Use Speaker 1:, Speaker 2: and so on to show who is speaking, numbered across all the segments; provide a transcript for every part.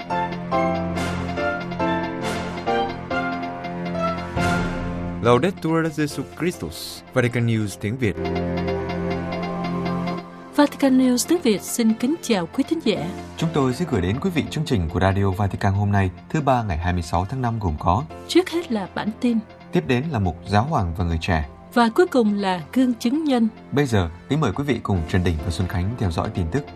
Speaker 1: Laudetur Jesus Christus, Vatican News tiếng Việt.
Speaker 2: Vatican News tiếng Việt xin kính chào quý thính giả.
Speaker 3: Chúng tôi sẽ gửi đến quý vị chương trình của Radio Vatican hôm nay, thứ Ba ngày 26 tháng 5 gồm có:
Speaker 2: trước hết là bản tin,
Speaker 3: tiếp đến là mục Giáo hoàng và người trẻ,
Speaker 2: và cuối cùng là gương chứng nhân.
Speaker 3: Bây giờ, kính mời quý vị cùng Trần Đình và Xuân Khánh theo dõi tin tức.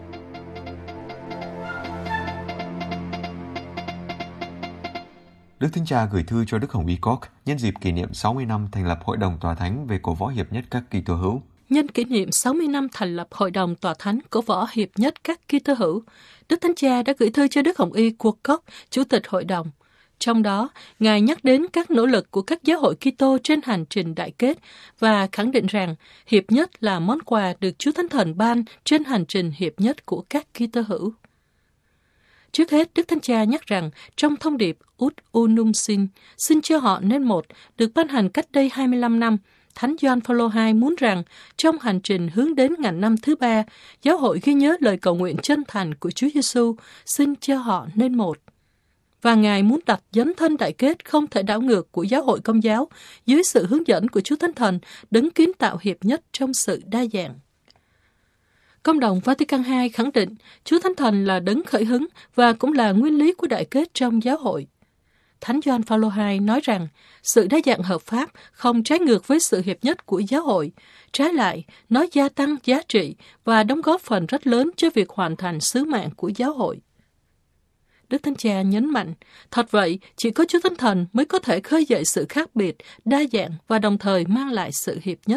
Speaker 3: Đức Thánh Cha gửi thư cho Đức Hồng Y Cork nhân dịp kỷ niệm 60 năm thành lập Hội đồng Tòa Thánh về cổ võ hiệp nhất các Kitô hữu.
Speaker 2: Nhân kỷ niệm 60 năm thành lập Hội đồng Tòa Thánh cổ võ hiệp nhất các Kitô hữu, Đức Thánh Cha đã gửi thư cho Đức Hồng Y Cork, Chủ tịch Hội đồng. Trong đó, Ngài nhắc đến các nỗ lực của các giáo hội Kitô trên hành trình đại kết và khẳng định rằng hiệp nhất là món quà được Chúa Thánh Thần ban trên hành trình hiệp nhất của các Kitô hữu. Trước hết, Đức Thánh Cha nhắc rằng trong thông điệp Ut Unum xin cho họ nên một, được ban hành cách đây 25 năm, Thánh Gioan Phaolô II muốn rằng trong hành trình hướng đến ngàn năm thứ ba, giáo hội ghi nhớ lời cầu nguyện chân thành của Chúa Giêsu, xin cho họ nên một. Và Ngài muốn đặt dấn thân đại kết không thể đảo ngược của giáo hội Công giáo dưới sự hướng dẫn của Chúa Thánh Thần, đấng kiến tạo hiệp nhất trong sự đa dạng. Công đồng Vatican II khẳng định Chúa Thánh Thần là đấng khởi hứng và cũng là nguyên lý của đại kết trong giáo hội. Thánh Gioan Phaolô II nói rằng sự đa dạng hợp pháp không trái ngược với sự hiệp nhất của giáo hội, trái lại, nó gia tăng giá trị và đóng góp phần rất lớn cho việc hoàn thành sứ mạng của giáo hội. Đức Thánh Cha nhấn mạnh, thật vậy, chỉ có Chúa Thánh Thần mới có thể khơi dậy sự khác biệt, đa dạng và đồng thời mang lại sự hiệp nhất.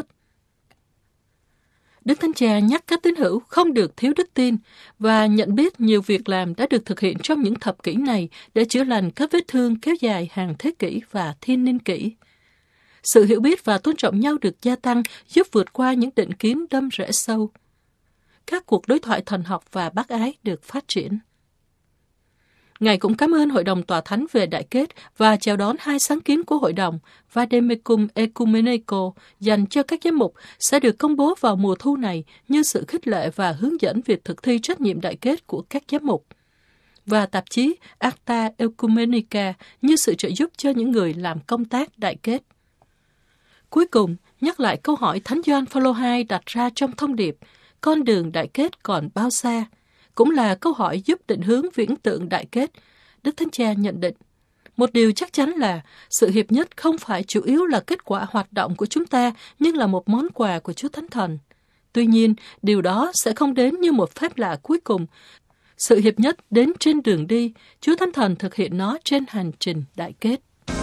Speaker 2: Đức Thánh Cha nhắc các tín hữu không được thiếu đức tin và nhận biết nhiều việc làm đã được thực hiện trong những thập kỷ này để chữa lành các vết thương kéo dài hàng thế kỷ và thiên niên kỷ. Sự hiểu biết và tôn trọng nhau được gia tăng giúp vượt qua những định kiến đâm rễ sâu. Các cuộc đối thoại thần học và bác ái được phát triển. Ngài cũng cảm ơn Hội đồng Tòa Thánh về đại kết và chào đón hai sáng kiến của Hội đồng Vademecum Ecumenico dành cho các giám mục sẽ được công bố vào mùa thu này như sự khích lệ và hướng dẫn việc thực thi trách nhiệm đại kết của các giám mục, và tạp chí Acta Ecumenica như sự trợ giúp cho những người làm công tác đại kết. Cuối cùng, nhắc lại câu hỏi Thánh Gioan Phaolô II đặt ra trong thông điệp con đường đại kết còn bao xa, cũng là câu hỏi giúp định hướng viễn tượng đại kết. Đức Thánh Cha nhận định, một điều chắc chắn là sự hiệp nhất không phải chủ yếu là kết quả hoạt động của chúng ta, nhưng là một món quà của Chúa Thánh Thần. Tuy nhiên, điều đó sẽ không đến như một phép lạ cuối cùng. Sự hiệp nhất đến trên đường đi, Chúa Thánh Thần thực hiện nó trên hành trình đại kết.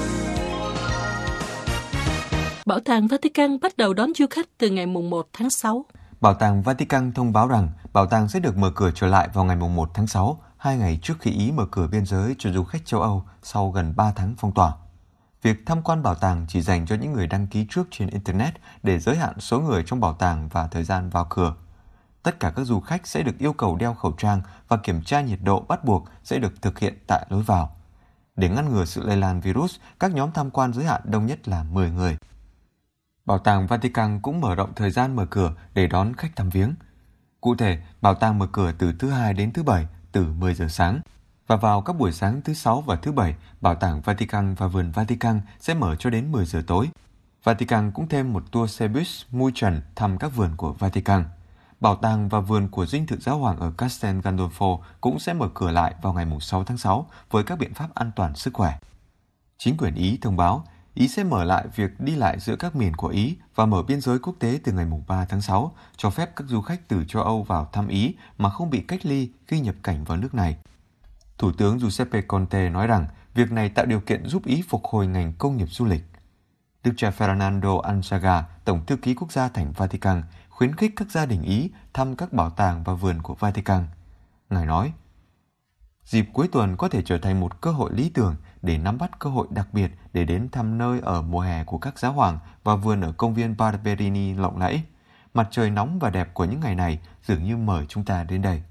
Speaker 2: Bảo tàng Vatican bắt đầu đón du khách từ ngày 1 tháng 6.
Speaker 3: Bảo tàng Vatican thông báo rằng bảo tàng sẽ được mở cửa trở lại vào ngày 1 tháng 6, 2 ngày trước khi Ý mở cửa biên giới cho du khách châu Âu sau gần 3 tháng phong tỏa. Việc tham quan bảo tàng chỉ dành cho những người đăng ký trước trên Internet để giới hạn số người trong bảo tàng và thời gian vào cửa. Tất cả các du khách sẽ được yêu cầu đeo khẩu trang và kiểm tra nhiệt độ bắt buộc sẽ được thực hiện tại lối vào. Để ngăn ngừa sự lây lan virus, các nhóm tham quan giới hạn đông nhất là 10 người. Bảo tàng Vatican cũng mở rộng thời gian mở cửa để đón khách thăm viếng. Cụ thể, bảo tàng mở cửa từ thứ Hai đến thứ Bảy từ 10 giờ sáng. Và vào các buổi sáng thứ Sáu và thứ Bảy, bảo tàng Vatican và vườn Vatican sẽ mở cho đến 10 giờ tối. Vatican cũng thêm một tour xe bus mui trần thăm các vườn của Vatican. Bảo tàng và vườn của Dinh thự Giáo hoàng ở Castel Gandolfo cũng sẽ mở cửa lại vào ngày 6 tháng 6 với các biện pháp an toàn sức khỏe. Chính quyền Ý thông báo Ý sẽ mở lại việc đi lại giữa các miền của Ý và mở biên giới quốc tế từ ngày 3 tháng 6, cho phép các du khách từ châu Âu vào thăm Ý mà không bị cách ly khi nhập cảnh vào nước này. Thủ tướng Giuseppe Conte nói rằng việc này tạo điều kiện giúp Ý phục hồi ngành công nghiệp du lịch. Đức cha Fernando Anzaga, Tổng thư ký quốc gia Thánh Vatican, khuyến khích các gia đình Ý thăm các bảo tàng và vườn của Vatican. Ngài nói, dịp cuối tuần có thể trở thành một cơ hội lý tưởng để nắm bắt cơ hội đặc biệt để đến thăm nơi ở mùa hè của các giáo hoàng và vườn ở công viên Barberini lộng lẫy. Mặt trời nóng và đẹp của những ngày này dường như mời chúng ta đến đây.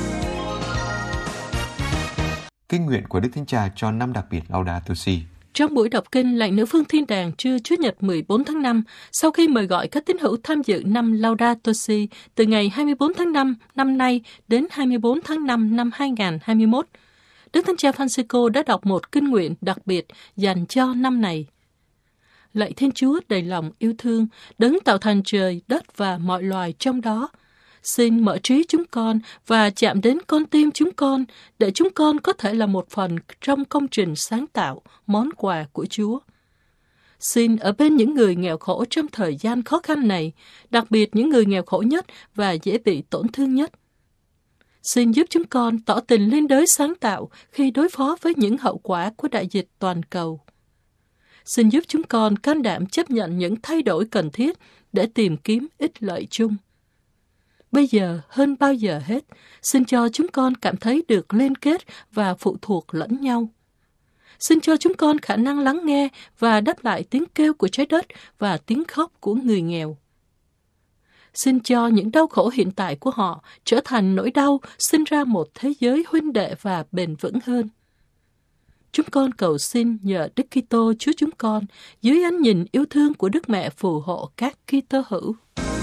Speaker 3: Kinh nguyện của Đức Thánh Cha cho năm đặc biệt Laudato Si.
Speaker 2: Trong buổi đọc kinh Lạy Nữ Phương Thiên Đàng trưa Chủ nhật 14 tháng 5, sau khi mời gọi các tín hữu tham dự năm Laudato Si từ ngày 24 tháng 5 năm nay đến 24 tháng 5 năm 2021, Đức Thánh Cha Francisco đã đọc một kinh nguyện đặc biệt dành cho năm này. Lạy Thiên Chúa đầy lòng yêu thương, đấng tạo thành trời, đất và mọi loài trong đó. Xin mở trí chúng con và chạm đến con tim chúng con, để chúng con có thể là một phần trong công trình sáng tạo, món quà của Chúa. Xin ở bên những người nghèo khổ trong thời gian khó khăn này, đặc biệt những người nghèo khổ nhất và dễ bị tổn thương nhất. Xin giúp chúng con tỏ tình liên đới sáng tạo khi đối phó với những hậu quả của đại dịch toàn cầu. Xin giúp chúng con can đảm chấp nhận những thay đổi cần thiết để tìm kiếm ích lợi chung. Bây giờ hơn bao giờ hết, xin cho chúng con cảm thấy được liên kết và phụ thuộc lẫn nhau. Xin cho chúng con khả năng lắng nghe và đáp lại tiếng kêu của trái đất và tiếng khóc của người nghèo. Xin cho những đau khổ hiện tại của họ trở thành nỗi đau sinh ra một thế giới huynh đệ và bền vững hơn. Chúng con cầu xin nhờ Đức Kitô Chúa chúng con, dưới ánh nhìn yêu thương của Đức Mẹ phù hộ các Kitô hữu.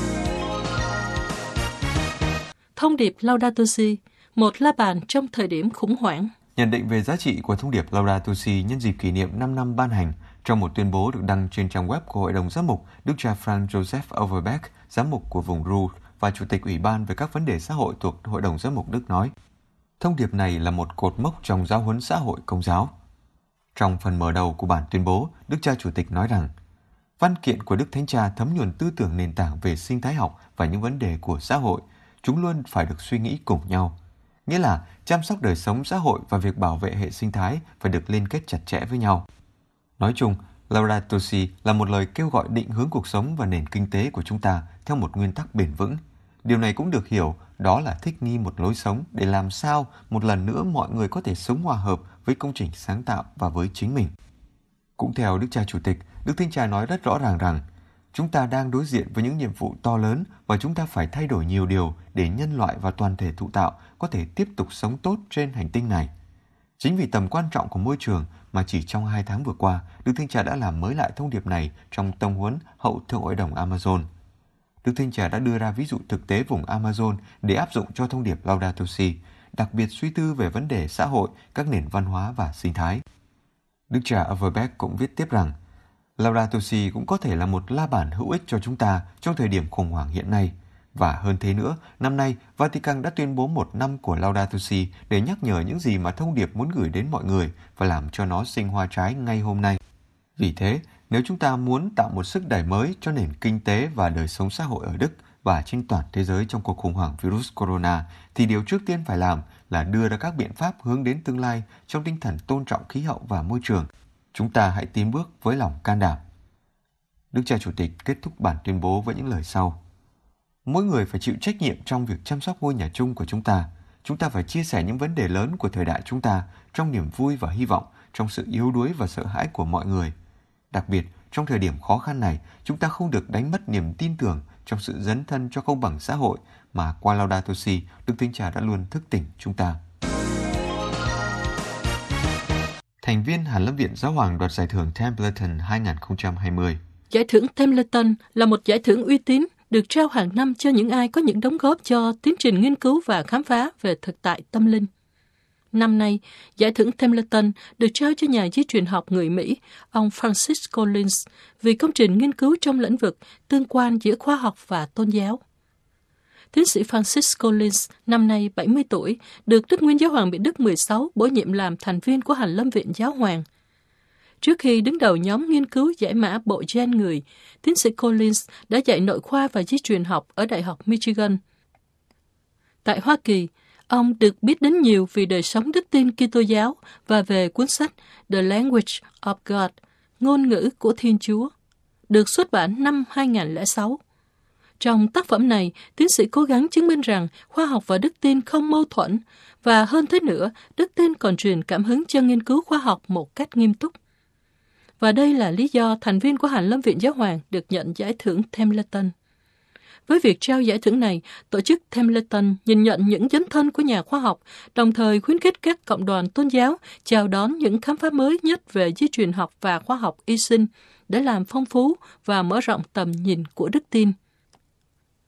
Speaker 2: Thông điệp Laudato Si, một la bàn trong thời điểm khủng hoảng.
Speaker 3: Nhận định về giá trị của thông điệp Laudato Si nhân dịp kỷ niệm 5 năm ban hành, trong một tuyên bố được đăng trên trang web của Hội đồng Giám mục, Đức cha Franz Joseph Overbeck, giám mục của vùng Ruhr và Chủ tịch Ủy ban về các vấn đề xã hội thuộc Hội đồng Giám mục Đức nói, thông điệp này là một cột mốc trong giáo huấn xã hội Công giáo. Trong phần mở đầu của bản tuyên bố, Đức cha Chủ tịch nói rằng, văn kiện của Đức Thánh Cha thấm nhuần tư tưởng nền tảng về sinh thái học và những vấn đề của xã hội, chúng luôn phải được suy nghĩ cùng nhau. Nghĩa là chăm sóc đời sống xã hội và việc bảo vệ hệ sinh thái phải được liên kết chặt chẽ với nhau. Nói chung, Laudato Si là một lời kêu gọi định hướng cuộc sống và nền kinh tế của chúng ta theo một nguyên tắc bền vững. Điều này cũng được hiểu, đó là thích nghi một lối sống để làm sao một lần nữa mọi người có thể sống hòa hợp với công trình sáng tạo và với chính mình. Cũng theo Đức cha Chủ tịch, Đức Thánh Cha nói rất rõ ràng rằng chúng ta đang đối diện với những nhiệm vụ to lớn và chúng ta phải thay đổi nhiều điều để nhân loại và toàn thể thụ tạo có thể tiếp tục sống tốt trên hành tinh này. Chính vì tầm quan trọng của môi trường mà chỉ trong 2 tháng vừa qua, Đức Thánh Cha đã làm mới lại thông điệp này trong tông huấn hậu thượng hội đồng Amazon. Đức Thánh Cha đã đưa ra ví dụ thực tế vùng Amazon để áp dụng cho thông điệp Laudato Si, đặc biệt suy tư về vấn đề xã hội, các nền văn hóa và sinh thái. Đức cha Overbeck cũng viết tiếp rằng, Laudato Si cũng có thể là một la bàn hữu ích cho chúng ta trong thời điểm khủng hoảng hiện nay. Và hơn thế nữa, năm nay, Vatican đã tuyên bố 1 năm của Laudato Si để nhắc nhở những gì mà thông điệp muốn gửi đến mọi người và làm cho nó sinh hoa trái ngay hôm nay. Vì thế, nếu chúng ta muốn tạo một sức đẩy mới cho nền kinh tế và đời sống xã hội ở Đức và trên toàn thế giới trong cuộc khủng hoảng virus corona, thì điều trước tiên phải làm là đưa ra các biện pháp hướng đến tương lai trong tinh thần tôn trọng khí hậu và môi trường. Chúng ta hãy tiến bước với lòng can đảm. Đức cha Chủ tịch kết thúc bản tuyên bố với những lời sau. Mỗi người phải chịu trách nhiệm trong việc chăm sóc ngôi nhà chung của chúng ta. Chúng ta phải chia sẻ những vấn đề lớn của thời đại chúng ta trong niềm vui và hy vọng, trong sự yếu đuối và sợ hãi của mọi người. Đặc biệt, trong thời điểm khó khăn này, chúng ta không được đánh mất niềm tin tưởng trong sự dấn thân cho công bằng xã hội mà qua Laudato Si, Đức Thánh Cha đã luôn thức tỉnh chúng ta. Thành viên Hàn Lâm Viện Giáo hoàng đoạt giải thưởng Templeton 2020.
Speaker 2: Giải thưởng Templeton là một giải thưởng uy tín được trao hàng năm cho những ai có những đóng góp cho tiến trình nghiên cứu và khám phá về thực tại tâm linh. Năm nay, giải thưởng Templeton được trao cho nhà di truyền học người Mỹ, ông Francis Collins, vì công trình nghiên cứu trong lĩnh vực tương quan giữa khoa học và tôn giáo. Tiến sĩ Francis Collins, năm nay 70 tuổi, được Đức Nguyên Giáo hoàng Benedict XVI bổ nhiệm làm thành viên của Hàn Lâm Viện Giáo hoàng. Trước khi đứng đầu nhóm nghiên cứu giải mã bộ gen người, tiến sĩ Collins đã dạy nội khoa và di truyền học ở Đại học Michigan. Tại Hoa Kỳ, ông được biết đến nhiều vì đời sống đức tin Kitô giáo và về cuốn sách The Language of God, ngôn ngữ của Thiên Chúa, được xuất bản năm 2006. Trong tác phẩm này, tiến sĩ cố gắng chứng minh rằng khoa học và đức tin không mâu thuẫn, và hơn thế nữa, đức tin còn truyền cảm hứng cho nghiên cứu khoa học một cách nghiêm túc. Và đây là lý do thành viên của Hàn Lâm Viện Giáo hoàng được nhận giải thưởng Templeton. Với việc trao giải thưởng này, tổ chức Templeton nhìn nhận những dấn thân của nhà khoa học, đồng thời khuyến khích các cộng đoàn tôn giáo chào đón những khám phá mới nhất về di truyền học và khoa học y sinh để làm phong phú và mở rộng tầm nhìn của đức tin.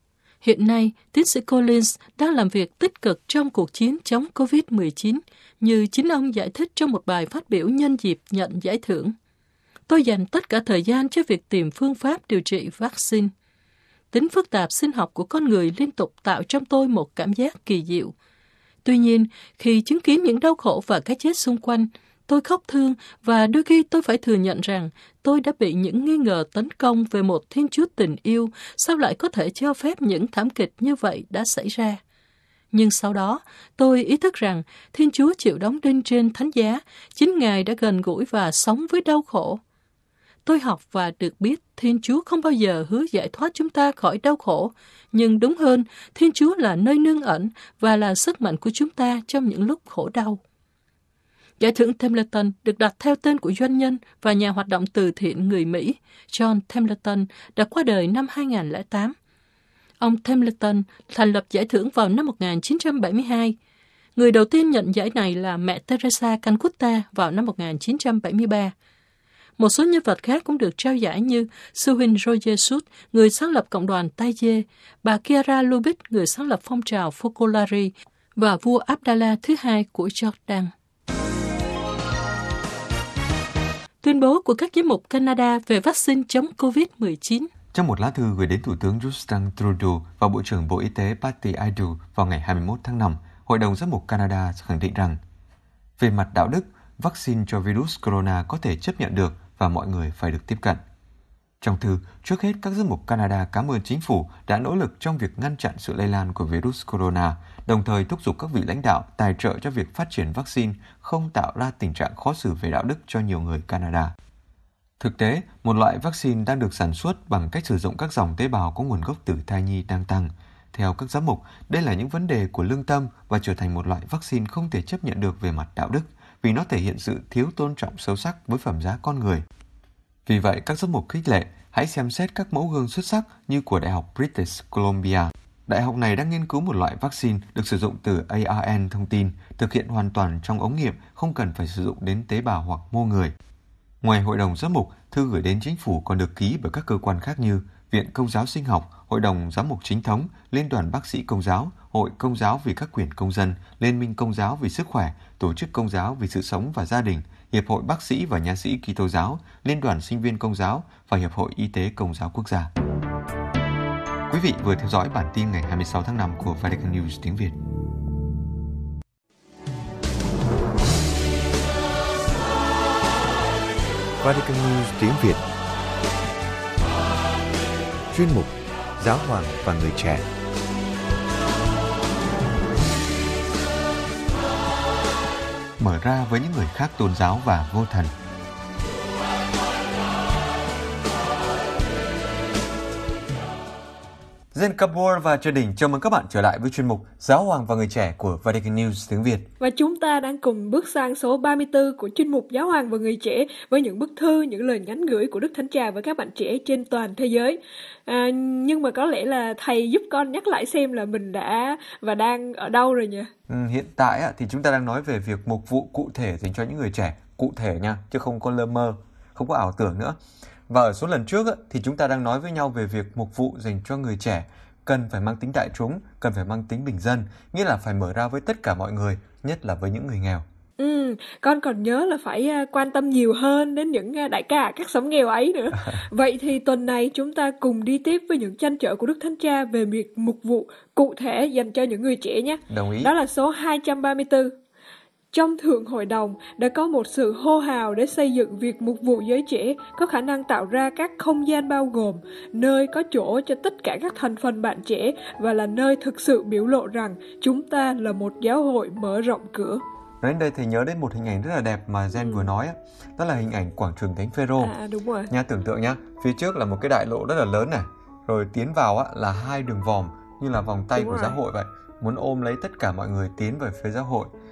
Speaker 2: Hiện nay, tiến sĩ Collins đang làm việc tích cực trong cuộc chiến chống COVID-19, như chính ông giải thích trong một bài phát biểu nhân dịp nhận giải thưởng. Tôi dành tất cả thời gian cho việc tìm phương pháp điều trị vaccine. Tính phức tạp sinh học của con người liên tục tạo trong tôi một cảm giác kỳ diệu. Tuy nhiên, khi chứng kiến những đau khổ và cái chết xung quanh, tôi khóc thương và đôi khi tôi phải thừa nhận rằng tôi đã bị những nghi ngờ tấn công về một Thiên Chúa tình yêu, sao lại có thể cho phép những thảm kịch như vậy đã xảy ra. Nhưng sau đó, tôi ý thức rằng Thiên Chúa chịu đóng đinh trên thánh giá, chính Ngài đã gần gũi và sống với đau khổ. Tôi học và được biết Thiên Chúa không bao giờ hứa giải thoát chúng ta khỏi đau khổ, nhưng đúng hơn, Thiên Chúa là nơi nương ẩn và là sức mạnh của chúng ta trong những lúc khổ đau. Giải thưởng Templeton được đặt theo tên của doanh nhân và nhà hoạt động từ thiện người Mỹ John Templeton đã qua đời năm 2008. Ông Templeton thành lập giải thưởng vào năm 1972. Người đầu tiên nhận giải này là mẹ Teresa Calcutta vào năm 1973. Một số nhân vật khác cũng được trao giải như sư huynh Roger Schutt, người sáng lập cộng đoàn Tay Dê, bà Chiara Lubitsch, người sáng lập phong trào Focolare, và vua Abdallah thứ hai của Jordan. Tuyên bố của các giám mục Canada về vaccine chống COVID-19.
Speaker 3: Trong một lá thư gửi đến Thủ tướng Justin Trudeau và Bộ trưởng Bộ Y tế Patty Aidu vào ngày 21 tháng 5, Hội đồng Giám mục Canada khẳng định rằng, về mặt đạo đức, vaccine cho virus corona có thể chấp nhận được và mọi người phải được tiếp cận. Trong thư, trước hết các giám mục Canada cảm ơn chính phủ đã nỗ lực trong việc ngăn chặn sự lây lan của virus corona, đồng thời thúc giục các vị lãnh đạo tài trợ cho việc phát triển vaccine không tạo ra tình trạng khó xử về đạo đức cho nhiều người Canada. Thực tế, một loại vaccine đang được sản xuất bằng cách sử dụng các dòng tế bào có nguồn gốc từ thai nhi đang tăng. Theo các giám mục, đây là những vấn đề của lương tâm và trở thành một loại vaccine không thể chấp nhận được về mặt đạo đức, vì nó thể hiện sự thiếu tôn trọng sâu sắc với phẩm giá con người. Vì vậy, các giám mục khích lệ hãy xem xét các mẫu gương xuất sắc như của Đại học British Columbia. Đại học này đang nghiên cứu một loại vaccine được sử dụng từ ARN thông tin, thực hiện hoàn toàn trong ống nghiệm, không cần phải sử dụng đến tế bào hoặc mô người. Ngoài Hội đồng Giám mục, thư gửi đến chính phủ còn được ký bởi các cơ quan khác như Viện Công giáo Sinh học, Hội đồng Giám mục Chính thống, Liên đoàn Bác sĩ Công giáo, Hội Công giáo vì các quyền công dân, Liên minh Công giáo vì sức khỏe, Tổ chức Công giáo vì sự sống và gia đình, Hiệp hội Bác sĩ và Nha sĩ Kitô giáo, Liên đoàn Sinh viên Công giáo và Hiệp hội Y tế Công giáo Quốc gia. Quý vị vừa theo dõi bản tin ngày 26 tháng 5 của Vatican News tiếng Việt.
Speaker 1: Vatican News tiếng Việt. Chuyên mục Giáo hoàng và người trẻ.
Speaker 3: Mở ra với những người khác tôn giáo và vô thần. Zen Kapoor và Trần Đình chào mừng các bạn trở lại với chuyên mục Giáo hoàng và người trẻ của Vatican News tiếng Việt.
Speaker 4: Và chúng ta đang cùng bước sang số 34 của chuyên mục Giáo hoàng và người trẻ với những bức thư, những lời nhắn gửi của Đức Thánh Cha với các bạn trẻ trên toàn thế giới. Nhưng mà có lẽ là thầy giúp con nhắc lại xem là mình đã và đang ở đâu rồi nhỉ?
Speaker 3: Hiện tại thì chúng ta đang nói về việc mục vụ cụ thể dành cho những người trẻ, cụ thể nha, chứ không có lơ mơ, không có ảo tưởng nữa. Và ở số lần trước thì chúng ta đang nói với nhau về việc mục vụ dành cho người trẻ cần phải mang tính đại chúng, cần phải mang tính bình dân, nghĩa là phải mở ra với tất cả mọi người, nhất là với những người nghèo.
Speaker 4: Con còn nhớ là phải quan tâm nhiều hơn đến những đại ca các xóm nghèo ấy nữa. Vậy thì tuần này chúng ta cùng đi tiếp với những trăn trở của Đức Thánh Cha về việc mục vụ cụ thể dành cho những người trẻ nhé.
Speaker 3: Đồng ý.
Speaker 4: Đó là số 234. Trong Thượng Hội đồng đã có một sự hô hào để xây dựng việc mục vụ giới trẻ có khả năng tạo ra các không gian bao gồm, nơi có chỗ cho tất cả các thành phần bạn trẻ và là nơi thực sự biểu lộ rằng chúng ta là một giáo hội mở rộng cửa.
Speaker 3: Nói đến đây thầy nhớ đến một hình ảnh rất là đẹp mà Zen vừa nói, đó là hình ảnh quảng trường Thánh Phêrô.
Speaker 4: Đúng rồi.
Speaker 3: Nha, tưởng tượng nhá, phía trước là một cái đại lộ rất là lớn này, rồi tiến vào là hai đường vòm như là vòng tay của giáo hội vậy, muốn ôm lấy tất cả mọi người tiến về phía giáo hội.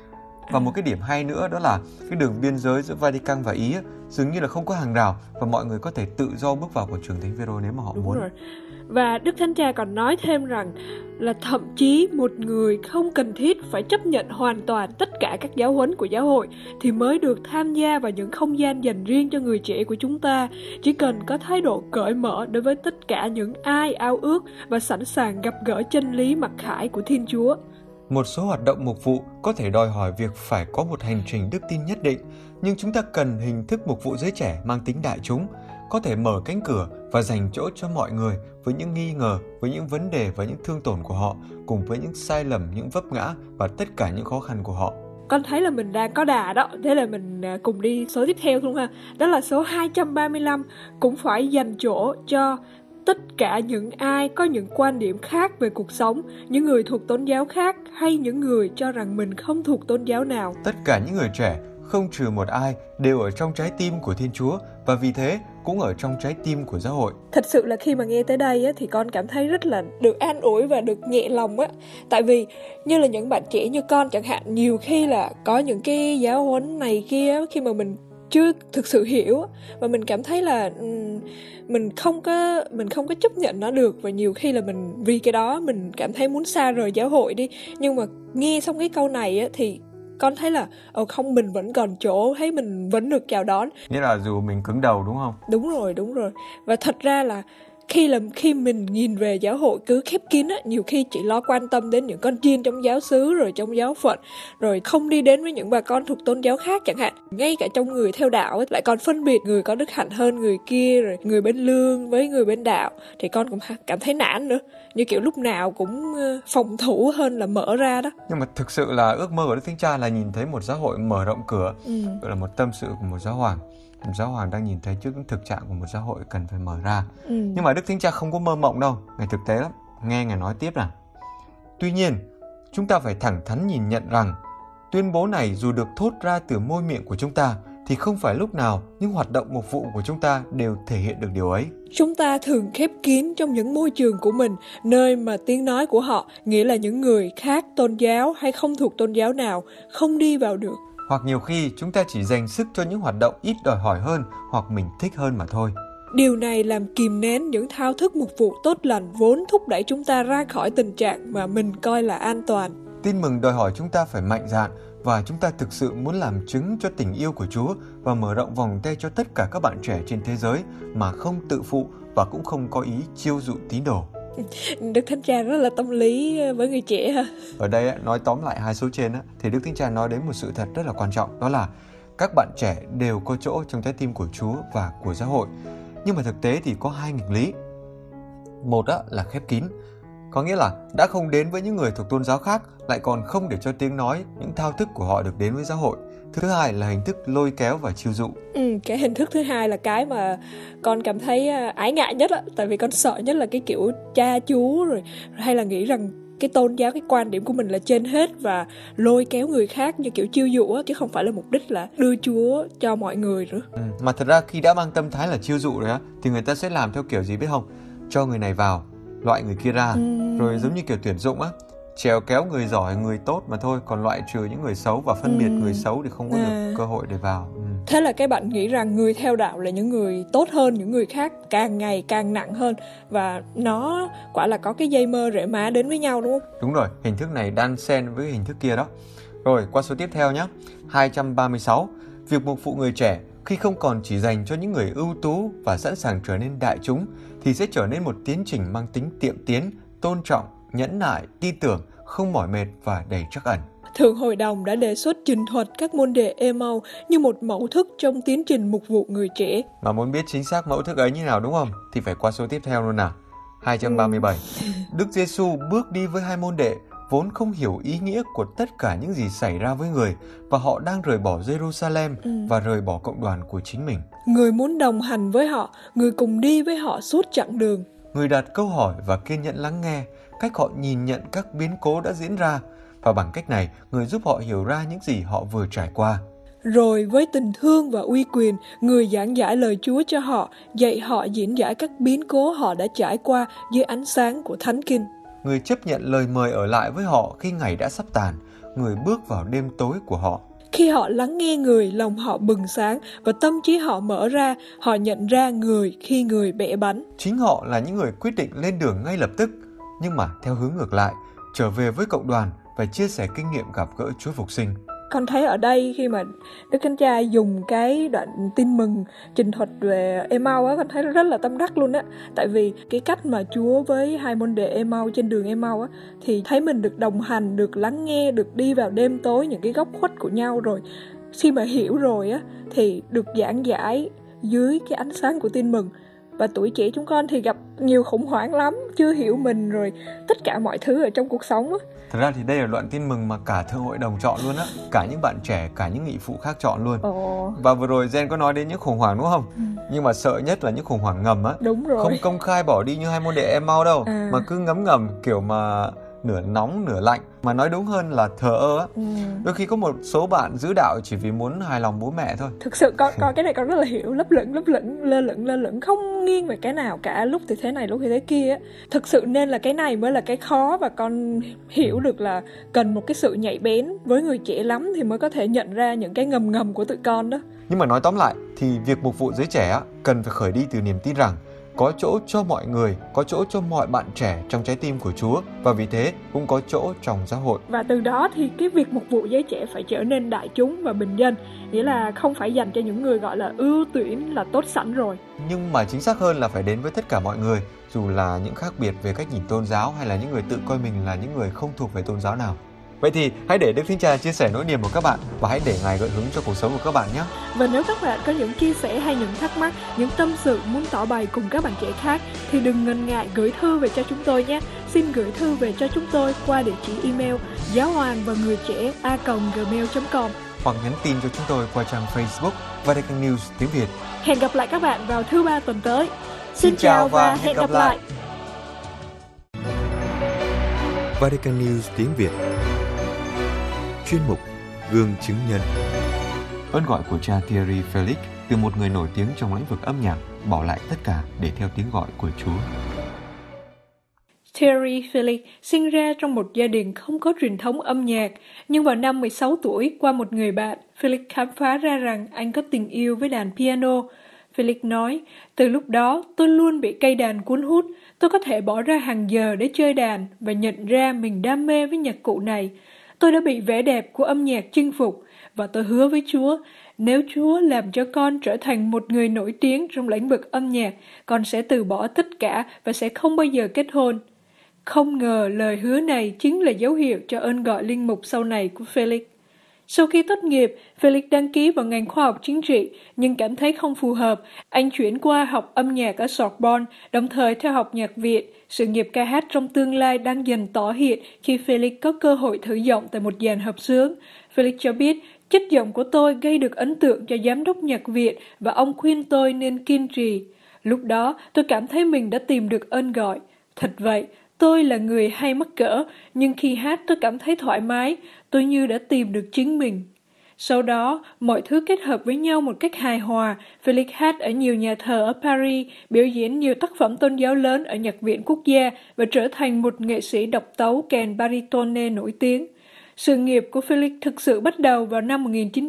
Speaker 3: Và một cái điểm hay nữa đó là cái đường biên giới giữa Vatican và Ý dường như là không có hàng rào và mọi người có thể tự do bước vào quảng trường Thánh Phêrô nếu mà họ
Speaker 4: Đúng
Speaker 3: muốn.
Speaker 4: rồi. Và Đức Thánh Cha còn nói thêm rằng là thậm chí một người không cần thiết phải chấp nhận hoàn toàn tất cả các giáo huấn của giáo hội thì mới được tham gia vào những không gian dành riêng cho người trẻ của chúng ta. Chỉ cần có thái độ cởi mở đối với tất cả những ai ao ước và sẵn sàng gặp gỡ chân lý mặc khải của Thiên Chúa.
Speaker 3: Một số hoạt động mục vụ có thể đòi hỏi việc phải có một hành trình đức tin nhất định, nhưng chúng ta cần hình thức mục vụ giới trẻ mang tính đại chúng, có thể mở cánh cửa và dành chỗ cho mọi người với những nghi ngờ, với những vấn đề và những thương tổn của họ, cùng với những sai lầm, những vấp ngã và tất cả những khó khăn của họ.
Speaker 4: Con thấy là mình đang có đà đó, thế là mình cùng đi số tiếp theo luôn ha. Đó là số 235, cũng phải dành chỗ cho tất cả những ai có những quan điểm khác về cuộc sống, những người thuộc tôn giáo khác hay những người cho rằng mình không thuộc tôn giáo nào.
Speaker 3: Tất cả những người trẻ, không trừ một ai, đều ở trong trái tim của Thiên Chúa và vì thế cũng ở trong trái tim của giáo hội.
Speaker 4: Thật sự là khi mà nghe tới đây á, thì con cảm thấy rất là được an ủi và được nhẹ lòng á. Tại vì như là những bạn trẻ như con chẳng hạn, nhiều khi là có những cái giáo huấn này kia khi mà mình chưa thực sự hiểu và mình cảm thấy là mình không có chấp nhận nó được, và nhiều khi là mình vì cái đó mình cảm thấy muốn xa rời giáo hội đi. Nhưng mà nghe xong cái câu này á, thì con thấy là không, mình vẫn còn chỗ, thấy mình vẫn được chào đón.
Speaker 3: Nghĩa là dù mình cứng đầu đúng không?
Speaker 4: Đúng rồi. Và thật ra là khi mình nhìn về giáo hội cứ khép kín á, nhiều khi chỉ lo quan tâm đến những con chiên trong giáo xứ rồi trong giáo phận, rồi không đi đến với những bà con thuộc tôn giáo khác chẳng hạn. Ngay cả trong người theo đạo ấy, lại còn phân biệt người có đức hạnh hơn người kia, rồi người bên lương với người bên đạo, thì con cũng cảm thấy nản nữa, như kiểu lúc nào cũng phòng thủ hơn là mở ra đó.
Speaker 3: Nhưng mà thực sự là ước mơ của Đức Thánh Cha là nhìn thấy một giáo hội mở rộng cửa, gọi là một tâm sự của một giáo hoàng. Một giáo hoàng đang nhìn thấy trước những thực trạng của một giáo hội cần phải mở ra. Nhưng mà Đức Thánh Cha không có mơ mộng đâu, Ngài thực tế lắm. Nghe Ngài nói tiếp nào: tuy nhiên, chúng ta phải thẳng thắn nhìn nhận rằng tuyên bố này dù được thốt ra từ môi miệng của chúng ta thì không phải lúc nào những hoạt động mục vụ của chúng ta đều thể hiện được điều ấy.
Speaker 4: Chúng ta thường khép kín trong những môi trường của mình, nơi mà tiếng nói của họ, nghĩa là những người khác tôn giáo hay không thuộc tôn giáo nào, không đi vào được.
Speaker 3: Hoặc nhiều khi chúng ta chỉ dành sức cho những hoạt động ít đòi hỏi hơn hoặc mình thích hơn mà thôi.
Speaker 4: Điều này làm kìm nén những thao thức mục vụ tốt lành vốn thúc đẩy chúng ta ra khỏi tình trạng mà mình coi là an toàn.
Speaker 3: Tin mừng đòi hỏi chúng ta phải mạnh dạn và chúng ta thực sự muốn làm chứng cho tình yêu của Chúa và mở rộng vòng tay cho tất cả các bạn trẻ trên thế giới mà không tự phụ và cũng không có ý chiêu dụ tín đồ.
Speaker 4: Đức Thánh Cha rất là tâm lý với người trẻ ha.
Speaker 3: Ở đây nói tóm lại hai số trên thì Đức Thánh Cha nói đến một sự thật rất là quan trọng, đó là các bạn trẻ đều có chỗ trong trái tim của Chúa và của giáo hội. Nhưng mà thực tế thì có hai nghịch lý. Một là khép kín, có nghĩa là đã không đến với những người thuộc tôn giáo khác, lại còn không để cho tiếng nói, những thao thức của họ được đến với giáo hội. Thứ hai là hình thức lôi kéo và chiêu dụ.
Speaker 4: Cái hình thức thứ hai là cái mà con cảm thấy ái ngại nhất á, tại vì con sợ nhất là cái kiểu cha chú rồi hay là nghĩ rằng cái tôn giáo, cái quan điểm của mình là trên hết và lôi kéo người khác như kiểu chiêu dụ á, chứ không phải là mục đích là đưa Chúa cho mọi người nữa.
Speaker 3: Mà thật ra khi đã mang tâm thái là chiêu dụ rồi thì người ta sẽ làm theo kiểu gì biết không? Cho người này vào, loại người kia ra, rồi giống như kiểu tuyển dụng trèo kéo người giỏi, người tốt mà thôi, còn loại trừ những người xấu và phân biệt người xấu thì không có được cơ hội để vào.
Speaker 4: Thế là các bạn nghĩ rằng người theo đạo là những người tốt hơn những người khác, càng ngày càng nặng hơn, và nó quả là có cái dây mơ rễ má đến với nhau, đúng không?
Speaker 3: Đúng rồi, hình thức này đan xen với hình thức kia đó. Rồi, qua số tiếp theo nhé. 236. Việc mục vụ người trẻ khi không còn chỉ dành cho những người ưu tú và sẵn sàng trở nên đại chúng thì sẽ trở nên một tiến trình mang tính tiệm tiến, tôn trọng, nhẫn nại, tin tưởng, không mỏi mệt và đầy trắc ẩn.
Speaker 4: Thượng Hội đồng đã đề xuất trình thuật các môn đề email như một mẫu thức trong tiến trình mục vụ người trẻ.
Speaker 3: Mà muốn biết chính xác mẫu thức ấy như nào đúng không? Thì phải qua số tiếp theo luôn nào. 237. Đức Giêsu bước đi với hai môn đệ vốn không hiểu ý nghĩa của tất cả những gì xảy ra với người và họ đang rời bỏ Jerusalem và rời bỏ cộng đoàn của chính mình.
Speaker 4: Người muốn đồng hành với họ, người cùng đi với họ suốt chặng đường.
Speaker 3: Người đặt câu hỏi và kiên nhẫn lắng nghe cách họ nhìn nhận các biến cố đã diễn ra, và bằng cách này người giúp họ hiểu ra những gì họ vừa trải qua.
Speaker 4: Rồi với tình thương và uy quyền, người giảng giải lời Chúa cho họ, dạy họ diễn giải các biến cố họ đã trải qua dưới ánh sáng của Thánh Kinh.
Speaker 3: Người chấp nhận lời mời ở lại với họ khi ngày đã sắp tàn, người bước vào đêm tối của họ.
Speaker 4: Khi họ lắng nghe người, lòng họ bừng sáng và tâm trí họ mở ra, họ nhận ra người khi người bẻ bánh.
Speaker 3: Chính họ là những người quyết định lên đường ngay lập tức, nhưng mà theo hướng ngược lại, trở về với cộng đoàn và chia sẻ kinh nghiệm gặp gỡ Chúa Phục sinh.
Speaker 4: Con thấy ở đây khi mà Đức Thánh Cha dùng cái đoạn tin mừng trình thuật về Ê-mau á, con thấy rất là tâm đắc luôn á. Tại vì cái cách mà Chúa với hai môn đệ Ê-mau trên đường Ê-mau á, thì thấy mình được đồng hành, được lắng nghe, được đi vào đêm tối những cái góc khuất của nhau rồi. Khi mà hiểu rồi á, thì được giảng giải dưới cái ánh sáng của tin mừng. Và tuổi trẻ chúng con thì gặp nhiều khủng hoảng lắm, chưa hiểu mình rồi tất cả mọi thứ ở trong cuộc sống á.
Speaker 3: Thật ra thì đây là đoạn tin mừng mà cả thượng hội đồng chọn luôn á, cả những bạn trẻ, cả những nghị phụ khác chọn luôn. Và vừa rồi Gen có nói đến những khủng hoảng đúng không? Nhưng mà sợ nhất là những khủng hoảng ngầm á.
Speaker 4: Đúng rồi.
Speaker 3: Không công khai bỏ đi như hai môn đệ Ê-mau đâu, mà cứ ngấm ngầm kiểu mà nửa nóng nửa lạnh, mà nói đúng hơn là thờ ơ á. Đôi khi có một số bạn giữ đạo chỉ vì muốn hài lòng bố mẹ thôi.
Speaker 4: Thực sự con cái này con rất là hiểu, lấp lửng, lơ lửng, không nghiêng về cái nào cả, lúc thì thế này, lúc thì thế kia á. Thực sự nên là cái này mới là cái khó, và con hiểu được là cần một cái sự nhạy bén với người trẻ lắm thì mới có thể nhận ra những cái ngầm của tụi con đó.
Speaker 3: Nhưng mà nói tóm lại thì việc mục vụ giới trẻ á, cần phải khởi đi từ niềm tin rằng có chỗ cho mọi người, có chỗ cho mọi bạn trẻ trong trái tim của Chúa, và vì thế cũng có chỗ trong giáo hội.
Speaker 4: Và từ đó thì cái việc mục vụ giới trẻ phải trở nên đại chúng và bình dân, nghĩa là không phải dành cho những người gọi là ưu tuyển, là tốt sẵn rồi.
Speaker 3: Nhưng mà chính xác hơn là phải đến với tất cả mọi người, dù là những khác biệt về cách nhìn tôn giáo hay là những người tự coi mình là những người không thuộc về tôn giáo nào. Vậy thì hãy để Đức Thánh Cha chia sẻ nỗi niềm của các bạn và hãy để Ngài gợi hứng cho cuộc sống của các bạn nhé.
Speaker 4: Và nếu các bạn có những chia sẻ hay những thắc mắc, những tâm sự muốn tỏ bày cùng các bạn trẻ khác thì đừng ngần ngại gửi thư về cho chúng tôi nhé. Xin gửi thư về cho chúng tôi qua địa chỉ email giaohoangvangườitre@gmail.com
Speaker 3: hoặc nhắn tin cho chúng tôi qua trang Facebook Vatican News tiếng Việt.
Speaker 4: Hẹn gặp lại các bạn vào thứ Ba tuần tới. Xin chào và hẹn gặp lại.
Speaker 1: Vatican News tiếng Việt. Chuyên mục Gương chứng nhân.
Speaker 3: Ơn gọi của cha Thierry Felix từ một người nổi tiếng trong lĩnh vực âm nhạc, bỏ lại tất cả để theo tiếng gọi của Chúa.
Speaker 4: Thierry Felix sinh ra trong một gia đình không có truyền thống âm nhạc, nhưng vào năm 16 tuổi, qua một người bạn, Felix khám phá ra rằng anh có tình yêu với đàn piano. Felix nói, từ lúc đó tôi luôn bị cây đàn cuốn hút, tôi có thể bỏ ra hàng giờ để chơi đàn và nhận ra mình đam mê với nhạc cụ này. Tôi đã bị vẻ đẹp của âm nhạc chinh phục và tôi hứa với Chúa, nếu Chúa làm cho con trở thành một người nổi tiếng trong lĩnh vực âm nhạc, con sẽ từ bỏ tất cả và sẽ không bao giờ kết hôn. Không ngờ lời hứa này chính là dấu hiệu cho ơn gọi linh mục sau này của Felix. Sau khi tốt nghiệp, Felix đăng ký vào ngành khoa học chính trị, nhưng cảm thấy không phù hợp. Anh chuyển qua học âm nhạc ở Sorbonne, đồng thời theo học nhạc Việt. Sự nghiệp ca hát trong tương lai đang dần tỏ hiện khi Felix có cơ hội thử giọng tại một dàn hợp xướng. Felix cho biết, chất giọng của tôi gây được ấn tượng cho giám đốc nhạc Việt và ông khuyên tôi nên kiên trì. Lúc đó, tôi cảm thấy mình đã tìm được ơn gọi. Thật vậy, tôi là người hay mắc cỡ, nhưng khi hát tôi cảm thấy thoải mái, tôi như đã tìm được chính mình. Sau đó, mọi thứ kết hợp với nhau một cách hài hòa. Felix hát ở nhiều nhà thờ ở Paris, biểu diễn nhiều tác phẩm tôn giáo lớn ở Nhạc viện Quốc gia và trở thành một nghệ sĩ độc tấu kèn baritone nổi tiếng. Sự nghiệp của Felix thực sự bắt đầu vào năm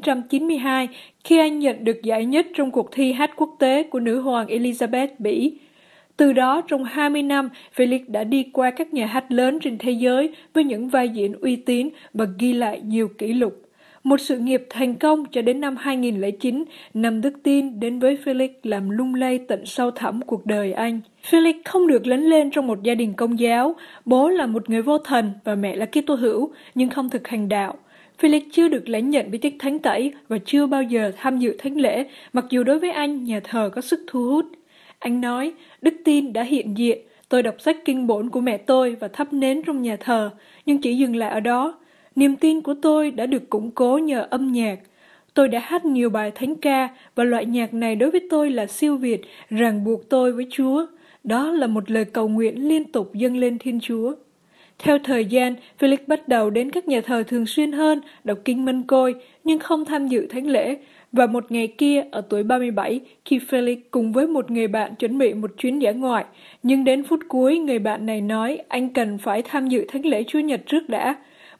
Speaker 4: 1992 khi anh nhận được giải nhất trong cuộc thi hát quốc tế của nữ hoàng Elizabeth Bỉ. Từ đó, trong 20 năm, Felix đã đi qua các nhà hát lớn trên thế giới với những vai diễn uy tín và ghi lại nhiều kỷ lục. Một sự nghiệp thành công cho đến năm 2009, năm đức tin đến với Felix làm lung lay tận sâu thẳm cuộc đời anh. Felix không được lớn lên trong một gia đình công giáo, bố là một người vô thần và mẹ là Kitô hữu, nhưng không thực hành đạo. Felix chưa được lãnh nhận bí tích thánh tẩy và chưa bao giờ tham dự thánh lễ, mặc dù đối với anh, nhà thờ có sức thu hút. Anh nói, đức tin đã hiện diện, tôi đọc sách kinh bổn của mẹ tôi và thắp nến trong nhà thờ, nhưng chỉ dừng lại ở đó. Niềm tin của tôi đã được củng cố nhờ âm nhạc. Tôi đã hát nhiều bài thánh ca và loại nhạc này đối với tôi là siêu việt, ràng buộc tôi với Chúa. Đó là một lời cầu nguyện liên tục dâng lên Thiên Chúa. Theo thời gian, Felix bắt đầu đến các nhà thờ thường xuyên hơn, đọc kinh Mân Côi, nhưng không tham dự thánh lễ. Và một ngày kia, ở tuổi 37, khi Felix cùng với một người bạn chuẩn bị một chuyến dã ngoại, nhưng đến phút cuối, người bạn này nói anh cần phải tham dự thánh lễ Chúa Nhật trước đã.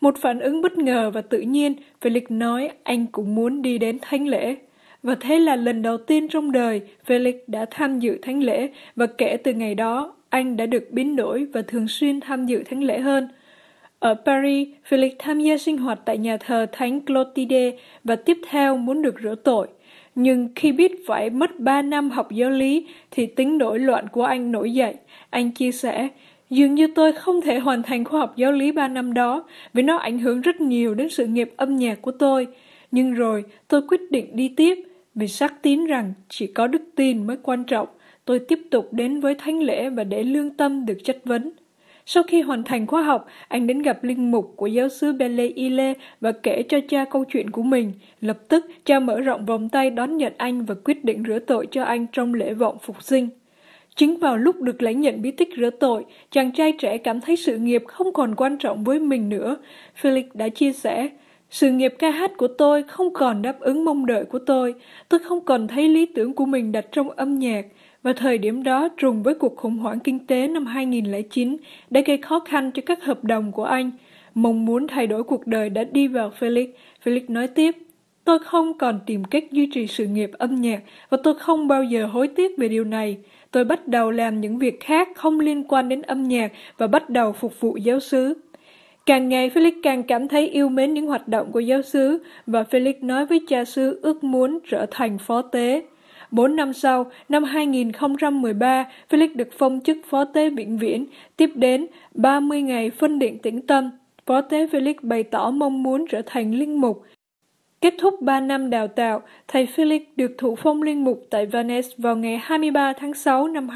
Speaker 4: Một phản ứng bất ngờ và tự nhiên, Felix nói anh cũng muốn đi đến thánh lễ. Và thế là lần đầu tiên trong đời, Felix đã tham dự thánh lễ, và kể từ ngày đó, anh đã được biến đổi và thường xuyên tham dự thánh lễ hơn. Ở Paris, Felix tham gia sinh hoạt tại nhà thờ Thánh Clotilde và tiếp theo muốn được rửa tội. Nhưng khi biết phải mất 3 năm học giáo lý thì tính nổi loạn của anh nổi dậy. Anh chia sẻ, dường như tôi không thể hoàn thành khóa học giáo lý 3 năm đó vì nó ảnh hưởng rất nhiều đến sự nghiệp âm nhạc của tôi. Nhưng rồi tôi quyết định đi tiếp vì xác tín rằng chỉ có đức tin mới quan trọng. Tôi tiếp tục đến với thánh lễ và để lương tâm được chất vấn. Sau khi hoàn thành khóa học, anh đến gặp linh mục của giáo xứ Belle-Île và kể cho cha câu chuyện của mình. Lập tức, cha mở rộng vòng tay đón nhận anh và quyết định rửa tội cho anh trong lễ vọng phục sinh. Chính vào lúc được lãnh nhận bí tích rửa tội, chàng trai trẻ cảm thấy sự nghiệp không còn quan trọng với mình nữa. Felix đã chia sẻ, sự nghiệp ca hát của tôi không còn đáp ứng mong đợi của tôi không còn thấy lý tưởng của mình đặt trong âm nhạc. Và thời điểm đó trùng với cuộc khủng hoảng kinh tế năm 2009 đã gây khó khăn cho các hợp đồng của anh. Mong muốn thay đổi cuộc đời đã đi vào Felix. Felix nói tiếp, tôi không còn tìm cách duy trì sự nghiệp âm nhạc và tôi không bao giờ hối tiếc về điều này. Tôi bắt đầu làm những việc khác không liên quan đến âm nhạc và bắt đầu phục vụ giáo xứ. Càng ngày Felix càng cảm thấy yêu mến những hoạt động của giáo xứ và Felix nói với cha xứ ước muốn trở thành phó tế. 4 năm sau, năm 2013, Felix được phong chức phó tế vĩnh viễn, tiếp đến 30 ngày phân định tĩnh tâm. Phó tế Felix bày tỏ mong muốn trở thành linh mục. Kết thúc 3 năm đào tạo, thầy Felix được thụ phong linh mục tại Vannes vào ngày 23 tháng 6 năm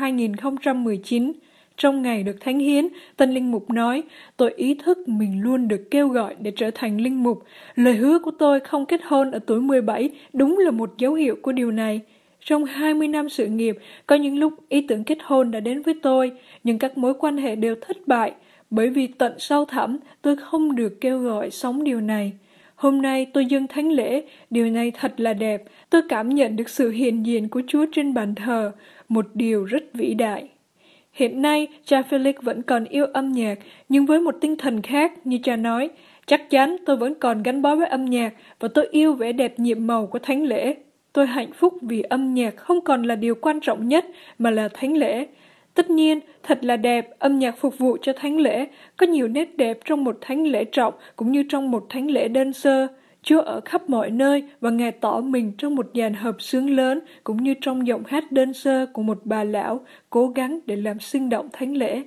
Speaker 4: 2019. Trong ngày được thánh hiến, tân linh mục nói, tôi ý thức mình luôn được kêu gọi để trở thành linh mục. Lời hứa của tôi không kết hôn ở tuổi 17 đúng là một dấu hiệu của điều này. Trong 20 năm sự nghiệp, có những lúc ý tưởng kết hôn đã đến với tôi, nhưng các mối quan hệ đều thất bại, bởi vì tận sâu thẳm tôi không được kêu gọi sống điều này. Hôm nay tôi dâng thánh lễ, điều này thật là đẹp, tôi cảm nhận được sự hiện diện của Chúa trên bàn thờ, một điều rất vĩ đại. Hiện nay, cha Felix vẫn còn yêu âm nhạc, nhưng với một tinh thần khác, như cha nói, chắc chắn tôi vẫn còn gắn bó với âm nhạc và tôi yêu vẻ đẹp nhiệm màu của thánh lễ. Tôi hạnh phúc vì âm nhạc không còn là điều quan trọng nhất mà là thánh lễ. Tất nhiên, thật là đẹp, âm nhạc phục vụ cho thánh lễ, có nhiều nét đẹp trong một thánh lễ trọng cũng như trong một thánh lễ đơn sơ. Chúa ở khắp mọi nơi và Ngài tỏ mình trong một dàn hợp xướng lớn cũng như trong giọng hát đơn sơ của một bà lão cố gắng để làm sinh động thánh lễ.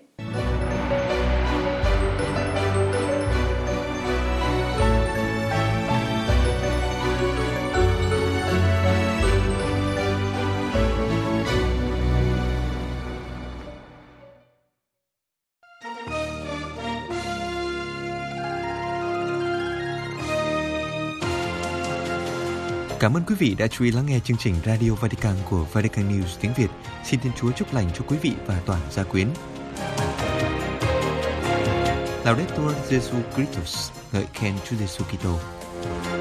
Speaker 1: Cảm ơn quý vị đã chú ý lắng nghe chương trình Radio Vatican của Vatican News tiếng Việt. Xin Thiên Chúa chúc lành cho quý vị và toàn gia quyến. Laudetur Jesu Christus, ngợi khen Chúa Giêsu Kitô.